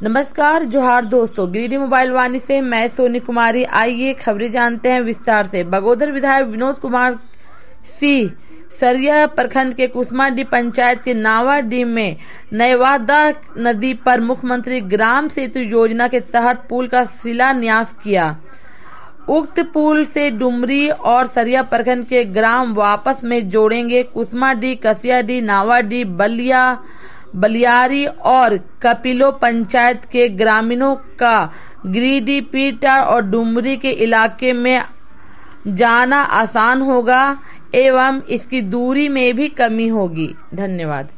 नमस्कार, जोहार दोस्तों। गिरिडीह मोबाइल वाणी से मैं सोनी कुमारी। आइए खबरें जानते हैं विस्तार से। बगोदर विधायक विनोद कुमार सिंह सरिया प्रखंड के कुसमाडीह पंचायत के नावाडीह में नयवादा नदी पर मुख्यमंत्री ग्राम सेतु योजना के तहत पुल का शिलान्यास किया। उक्त पुल से डुमरी और सरिया प्रखंड के ग्राम आपस में जोड़ेंगे। कुसमाडीह, कसियाडीह, नावाडीह, बलियारी और कपिलो पंचायत के ग्रामीणों का गिरिडीह, पीटा और डुमरी के इलाके में जाना आसान होगा एवं इसकी दूरी में भी कमी होगी। धन्यवाद।